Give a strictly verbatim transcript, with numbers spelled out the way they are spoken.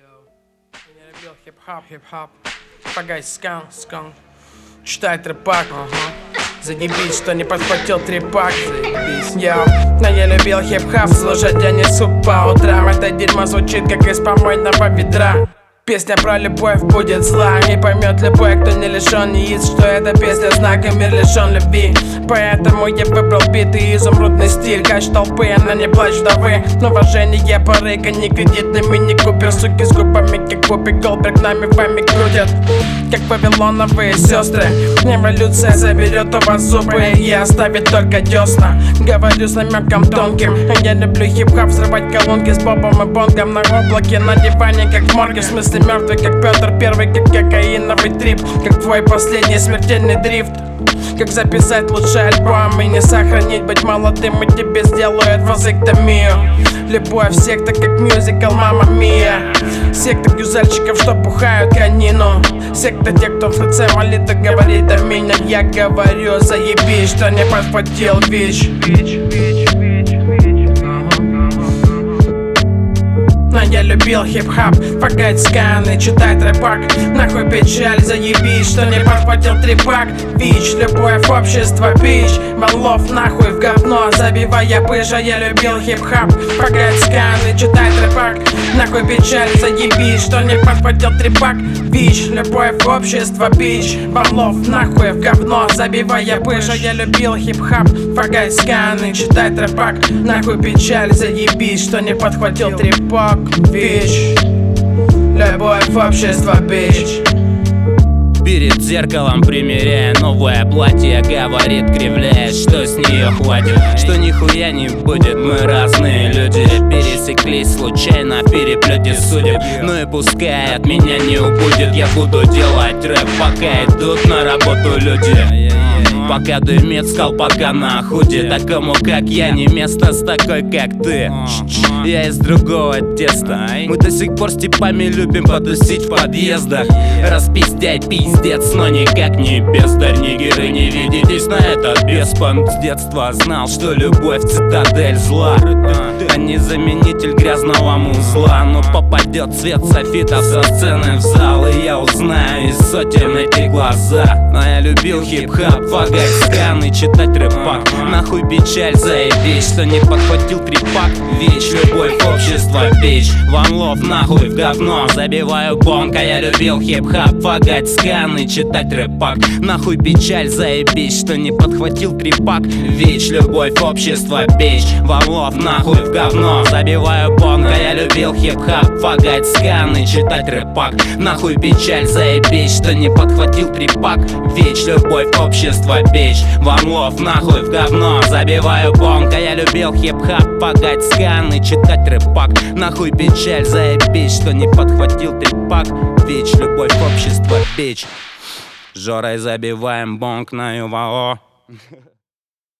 Йоу, я не любил хип-хоп, хип-хоп. Погай, скан, скан. Читай трепак, ага. Заебись, что не подхватил трепак. Заебись, йоу. Но я любил хип-хоп, слушать я несу по утрам. Это дерьмо звучит, как из помойного ведра. Песня про любовь будет зла, и поймет любой, кто не лишен яиц, что эта песня знак, и мир лишен любви. Поэтому я выбрал бит и изумрудный стиль. Кач толпы, она не плачь вдовы. Но уважение порыга, не кредитный мини-купер. Суки с губами, как Вупи Голдберг, нами вами крутят, как вавилоновые сестры. Эволюция заберет у вас зубы и оставит только десна. Говорю с намеком тонким. Я люблю хип-хоп, взрывать колонки с Бобом и Бонгом на облаке, на диване, как в морге. В смысле мертвый, как Петр Первый, как кокаиновый трип, как твой последний смертельный дрифт. Как записать лучший альбом и не сохранить, быть молодым, и тебе сделают вазэктомию. Любовь, секта как мюзикл Мамма Мия. Секта гюзельщиков, что бухают конину. Секта тех, кто в лице молитвы говорит аминь. А я говорю, заебись, что не подхватил ВИЧ. Но я любил хип-хоп, фагать сканы, читать рэпак. Нахуй печаль, заебись, что не подхватил трепак. ВИЧ, любовь, общество, бич. Валов нахуй в говно, забивая пыжа. Я любил хип-хоп, фагать сканы, читать рэпак. Нахуй печаль, заебись, что не подхватил трепак. ВИЧ, любовь, общество, бич. Валов нахуй в говно, забивая пыжа. Я любил хип-хоп, фагать сканы, читать рэпак. Нахуй печаль, заебись, что не подхватил трепак. ВИЧ, любовь, общество, бич. Перед зеркалом примеряя новое платье, говорит, кривляясь, что с нее хватит, что нихуя не будет, мы разные люди. Пересеклись случайно в переплете судеб, ну и пускай от меня не убудет. Я буду делать рэп, пока идут на работу люди. Пока дымит с колпака на худе. Такому как я не место с такой как ты. Я из другого теста. Мы до сих пор с типами любим потусить в подъездах, распиздять пиздец, но никак не бездарь. Нигеры, не ведитесь на этот беспонт. С детства знал, что любовь цитадель зла, а не заменитель грязного музла. Но попадет цвет софитов со сцены в зал, и я узнаю из сотен эти глаза. Но я любил хип-хоп, фагать сканы, читать рэпак. Нахуй печаль, заебись, что не подхватил трепак. ВИЧ, любовь, общество, бич. One love, нахуй в говно, забиваю бонг. А я любил хип-хоп, фагать сканы, читать рэпак. Нахуй печаль, заебись, что не подхватил трепак. ВИЧ, любовь, общество, бич. One love, нахуй в говно, забиваю бонг. А я любил хип-хоп, фагать сканы, читать рэпак. Нахуй печаль, заебись, что не подхватил трепак. ВИЧ, любовь, общество, бич. One love, нахуй в говно, забиваю бонг. А я любил хип-хоп, фагать сканы, читать рэпак. Нахуй печаль, заебись, что не подхватил трепак. ВИЧ, любовь, общество, бич. Жорой забиваем бонг на ЮВАО.